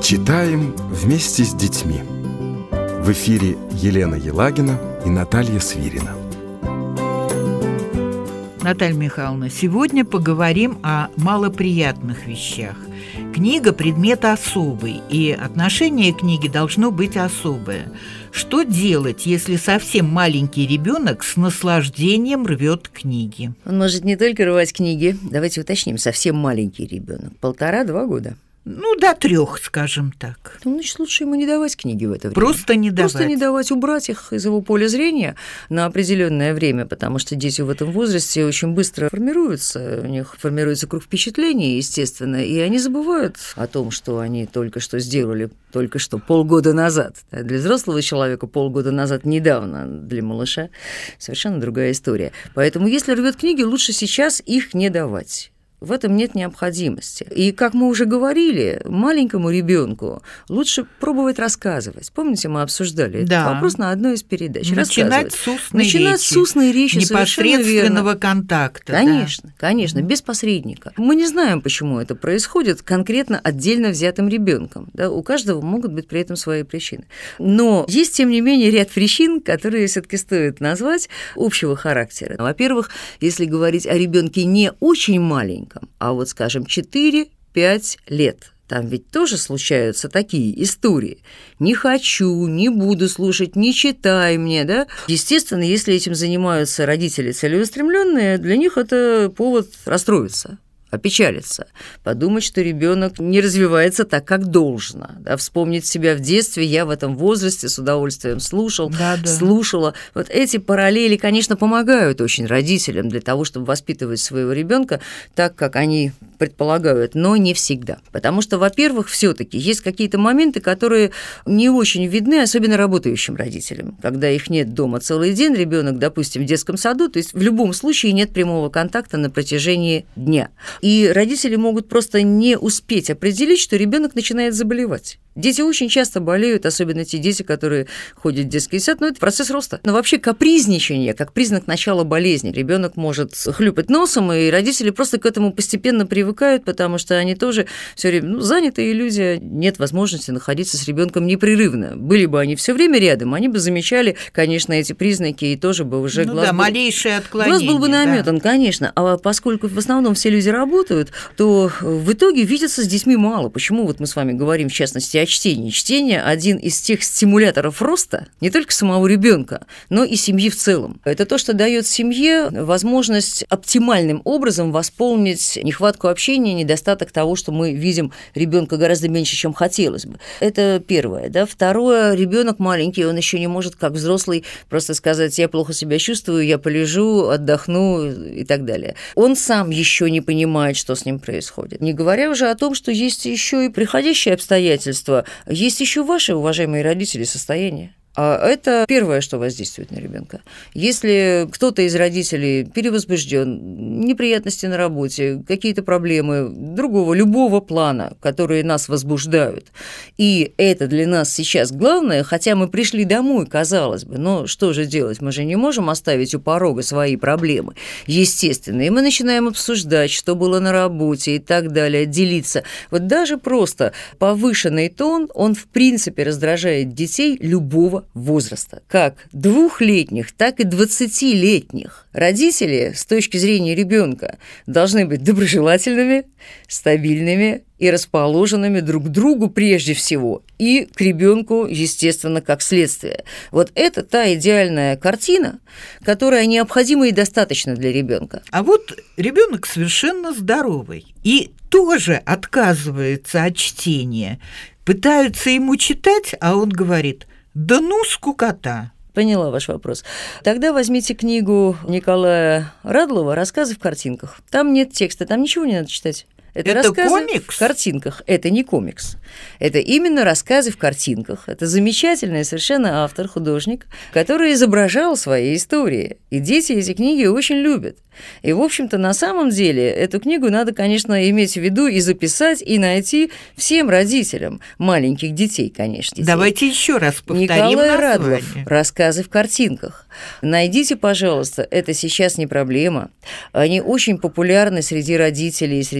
Читаем вместе с детьми. В эфире Елена Елагина и Наталья Свирина. Наталья Михайловна, сегодня поговорим о малоприятных вещах. Книга – предмет особый, и отношение к книге должно быть особое. Что делать, если совсем маленький ребенок с наслаждением рвет книги? Он может не только рвать книги, давайте уточним, совсем маленький ребенок, 1,5-2 года. До 3, скажем так. Значит, лучше ему не давать книги в это время. Просто не давать. Просто не давать, убрать их из его поля зрения на определенное время, потому что дети в этом возрасте очень быстро формируются, у них формируется круг впечатлений, естественно, и они забывают о том, что они только что сделали, только что полгода назад. Для взрослого человека полгода назад недавно, для малыша совершенно другая история. Поэтому, если рвет книги, лучше сейчас их не давать. В этом нет необходимости. И, как мы уже говорили, маленькому ребенку лучше пробовать рассказывать. Помните, мы обсуждали этот вопрос на одной из передач. Начинать с устной речи, непосредственного контакта. Конечно, без посредника. Мы не знаем, почему это происходит конкретно отдельно взятым ребенком. Да? У каждого могут быть при этом свои причины. Но есть, тем не менее, ряд причин, которые все-таки стоит назвать общего характера. Во-первых, если говорить о ребенке не очень маленьком, а вот, скажем, 4-5 лет. Там ведь тоже случаются такие истории. Не хочу, не буду слушать, не читай мне, да? Естественно, если этим занимаются родители целеустремленные, для них это повод расстроиться, опечалиться, подумать, что ребенок не развивается так, как должно. Да, вспомнить себя в детстве, я в этом возрасте с удовольствием слушала. Вот эти параллели, конечно, помогают очень родителям для того, чтобы воспитывать своего ребенка так, как они предполагают, но не всегда. Потому что, во-первых, все-таки есть какие-то моменты, которые не очень видны, особенно работающим родителям. Когда их нет дома целый день, ребенок, допустим, в детском саду, то есть в любом случае нет прямого контакта на протяжении дня. И родители могут просто не успеть определить, что ребенок начинает заболевать. Дети очень часто болеют, особенно те дети, которые ходят в детский сад, но это процесс роста. Но вообще капризничание, как признак начала болезни. Ребенок может хлюпать носом, и родители просто к этому постепенно привыкают, потому что они тоже все время занятые люди, нет возможности находиться с ребенком непрерывно. Были бы они все время рядом, они бы замечали, конечно, эти признаки, и тоже бы уже малейшее отклонение. Глаз был бы наметан, конечно. А поскольку в основном все люди работают, то в итоге видеться с детьми мало. Почему вот мы с вами говорим, в частности, о чтении? Чтение – один из тех стимуляторов роста не только самого ребенка, но и семьи в целом. Это то, что дает семье возможность оптимальным образом восполнить нехватку общения, недостаток того, что мы видим ребенка гораздо меньше, чем хотелось бы. Это первое. Да? Второе, ребенок маленький, он еще не может, как взрослый, просто сказать: я плохо себя чувствую, я полежу, отдохну и так далее. Он сам еще не понимает, что с ним происходит. Не говоря уже о том, что есть еще и приходящие обстоятельства, есть еще ваши, уважаемые родители, состояния. А это первое, что воздействует на ребенка. Если кто-то из родителей перевозбужден, неприятности на работе, какие-то проблемы любого плана, которые нас возбуждают, и это для нас сейчас главное, хотя мы пришли домой, казалось бы, но что же делать? Мы же не можем оставить у порога свои проблемы, естественно, и мы начинаем обсуждать, что было на работе и так далее, делиться. Вот даже просто повышенный тон, он в принципе раздражает детей любого возраста, как 2-летних, так и 20-летних. Родители, с точки зрения ребенка, должны быть доброжелательными, стабильными и расположенными друг к другу прежде всего, и к ребенку, естественно, как следствие. Вот это та идеальная картина, которая необходима и достаточна для ребенка. А вот ребенок совершенно здоровый и тоже отказывается от чтения. Пытаются ему читать, а он говорит: да скукота. Поняла ваш вопрос. Тогда возьмите книгу Николая Радлова «Рассказы в картинках». Там нет текста, там ничего не надо читать. Это рассказы комикс? В картинках. Это не комикс. Это именно рассказы в картинках. Это замечательный совершенно автор, художник, который изображал свои истории. И дети эти книги очень любят. И, в общем-то, на самом деле эту книгу надо, конечно, иметь в виду и записать, и найти всем родителям маленьких детей, конечно. Детей. Давайте еще раз повторим Николай название. Радлов «Рассказы в картинках». Найдите, пожалуйста, это сейчас не проблема. Они очень популярны среди родителей, среди педагогов,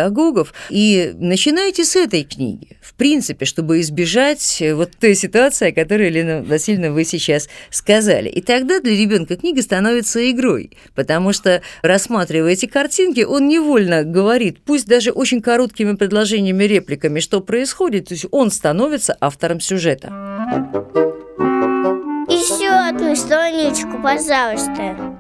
педагогов, и начинайте с этой книги, в принципе, чтобы избежать вот той ситуации, о которой, Елена Васильевна, вы сейчас сказали. И тогда для ребенка книга становится игрой, потому что, рассматривая эти картинки, он невольно говорит, пусть даже очень короткими предложениями, репликами, что происходит, то есть он становится автором сюжета. Еще одну страничку, пожалуйста.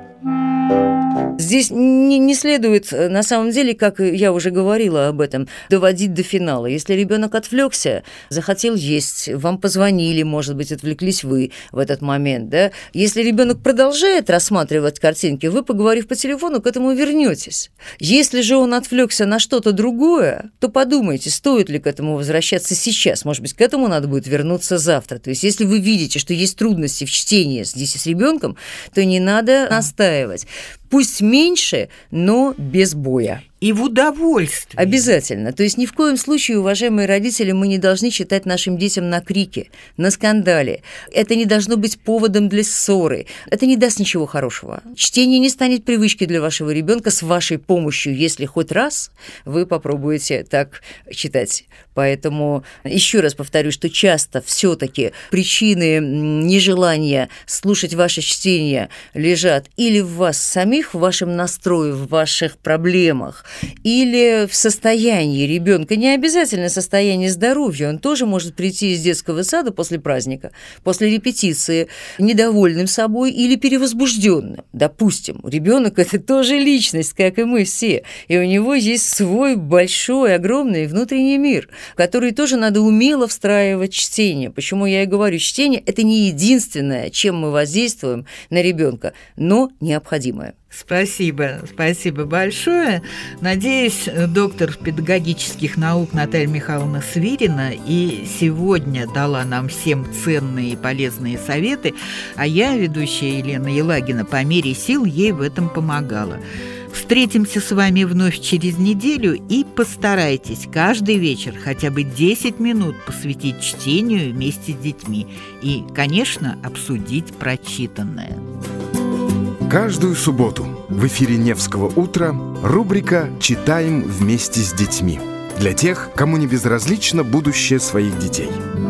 Здесь не следует, на самом деле, как я уже говорила об этом, доводить до финала. Если ребенок отвлекся, захотел есть, вам позвонили, может быть, отвлеклись вы в этот момент, да? Если ребенок продолжает рассматривать картинки, вы, поговорив по телефону, к этому вернетесь. Если же он отвлекся на что-то другое, то подумайте, стоит ли к этому возвращаться сейчас. Может быть, к этому надо будет вернуться завтра. То есть, если вы видите, что есть трудности в чтении здесь с ребенком, то не надо настаивать. Пусть меньше, но без боя. И в удовольствии. Обязательно. То есть ни в коем случае, уважаемые родители, мы не должны читать нашим детям на крике, на скандале. Это не должно быть поводом для ссоры. Это не даст ничего хорошего. Чтение не станет привычкой для вашего ребенка с вашей помощью, если хоть раз вы попробуете так читать. Поэтому еще раз повторю, что часто все-таки причины нежелания слушать ваше чтение лежат или в вас самих, в вашем настрое, в ваших проблемах, или в состоянии ребенка, не обязательно состоянии здоровья, он тоже может прийти из детского сада после праздника, после репетиции, недовольным собой или перевозбужденным. Допустим, ребенок – это тоже личность, как и мы все, и у него есть свой большой, огромный внутренний мир, в который тоже надо умело встраивать чтение. Почему я и говорю, чтение – это не единственное, чем мы воздействуем на ребенка, но необходимое. Спасибо большое. Надеюсь, доктор педагогических наук Наталья Михайловна Свирина и сегодня дала нам всем ценные и полезные советы, а я, ведущая Елена Елагина, по мере сил ей в этом помогала. Встретимся с вами вновь через неделю и постарайтесь каждый вечер хотя бы 10 минут посвятить чтению вместе с детьми и, конечно, обсудить прочитанное. Каждую субботу в эфире «Невского утра» рубрика «Читаем вместе с детьми» для тех, кому не безразлично будущее своих детей.